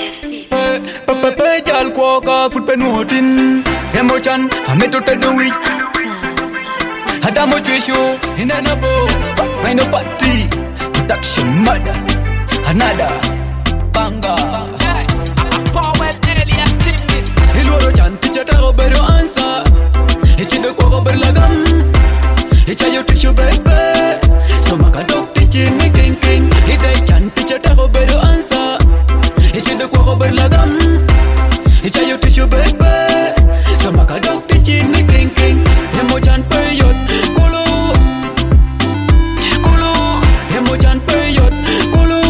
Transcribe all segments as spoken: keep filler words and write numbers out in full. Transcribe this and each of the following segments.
Papa pejal kuoka foot penuotin Emochan hameto tadui Hadamo chishu hinanabo Final party production mother Anada Banga Powell Elias Timis Iloro chan tichata obero ansa Hichide kwa ober lagam Hichayo tishu baby So makadok tichi ni king king Hidai chan tichata obero ansa Hichide kwa ober lagam Hichayo tishu baby So makadok tichi ni king king Emochan period Kulu Kulu Emochan period Kulu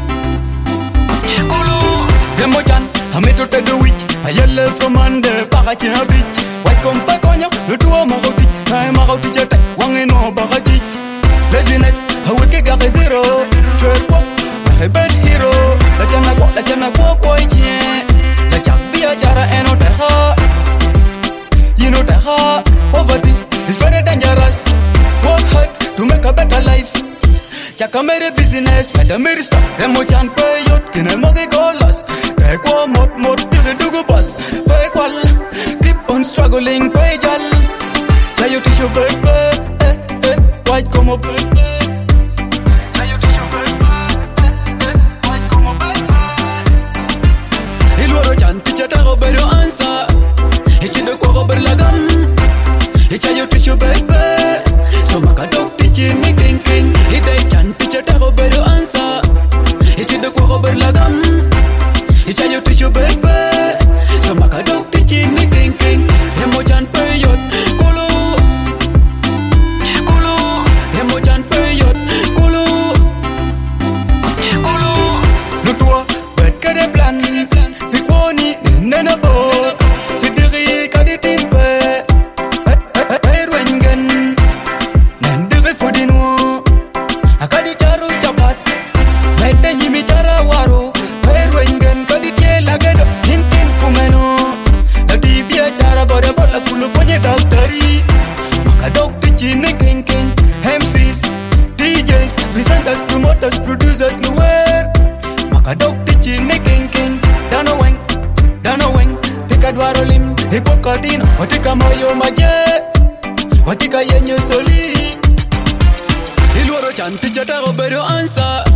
Kulu Emochan Hameto the witch I yell from under Pakachi a bitch White come back on you You do a magoti Time out to jet Wangi no bagachich Laziness A wicked got a zero Chwer pop A bad hero La chana kwa La chana kwa kwa ichie La chapi a chara eno teha You know teha Poverty is very dangerous Work hard to make a better life Chaka mere business Meda mere stop Remo chan payot Kine mogi golas Kaya kwa mot mot Digi dugu boss Pay kwal Keep on struggling Pay jal Chayo tisho baby Eh eh White como baby Chayo tisho baby Eh eh White como baby Ilwaro chan Tichata gobero ansa Hichide kwa gober lagam Hichayo tisho baby So makadok tichi ni king king Hidai chan Tichata gobero ansa Hichide kwa gober lagam Hichayo tisho baby So makadok tichi ni king king Emochan period Kulu Kulu Emochan period Kulu Kulu Lutua Bet kade plan Bikwoni Nena bo Bidiri kaditin pe Erwengen Nendiri fudinwo Akadi charu chapat Mete nyimi chara waro Erwengen kaditie lagedo Hintin kumeno Lati bia chara bora bola fulu fonye daktari Makadok tichi ni king king M Cs, D Js, presenters, promoters, producers, nowhere Makadok tichi ni king king Dano weng, dano weng Tika dwaro lim, hiko kadina Watika moyo maje Watika yenye soli Ilwaro chan tichata gobero ansa